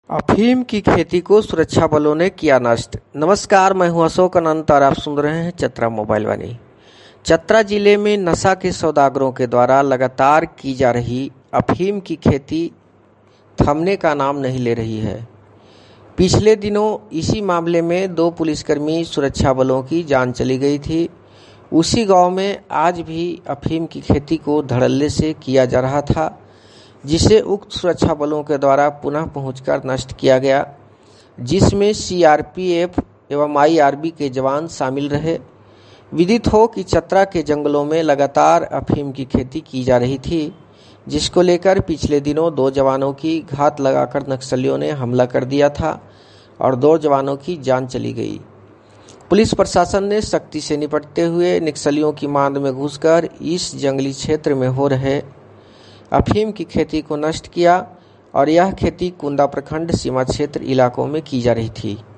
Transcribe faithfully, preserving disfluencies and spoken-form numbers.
अफीम की खेती को सुरक्षा बलों ने किया नष्ट। नमस्कार, मैं हूं अशोक अनंत और आप सुन रहे हैं चतरा मोबाइल वाणी। चतरा जिले में नशा के सौदागरों के द्वारा लगातार की जा रही अफीम की खेती थमने का नाम नहीं ले रही है। पिछले दिनों इसी मामले में दो पुलिसकर्मी सुरक्षा बलों की जान चली गई थी। उसी गांव में आज भी अफीम की खेती को धड़ल्ले से किया जा रहा था, जिसे उक्त सुरक्षा बलों के द्वारा पुनः पहुंचकर नष्ट किया गया, जिसमें सीआरपीएफ एवं आईआरबी के जवान शामिल रहे। विदित हो कि चतरा के जंगलों में लगातार अफीम की खेती की जा रही थी, जिसको लेकर पिछले दिनों दो जवानों की घात लगाकर नक्सलियों ने हमला कर दिया था और दो जवानों की जान चली गई। पुलिस प्रशासन ने सख्ती से निपटते हुए नक्सलियों की मांद में घुसकर इस जंगली क्षेत्र में हो रहे अफीम की खेती को नष्ट किया और यह खेती कुंदा प्रखंड सीमा क्षेत्र इलाकों में की जा रही थी।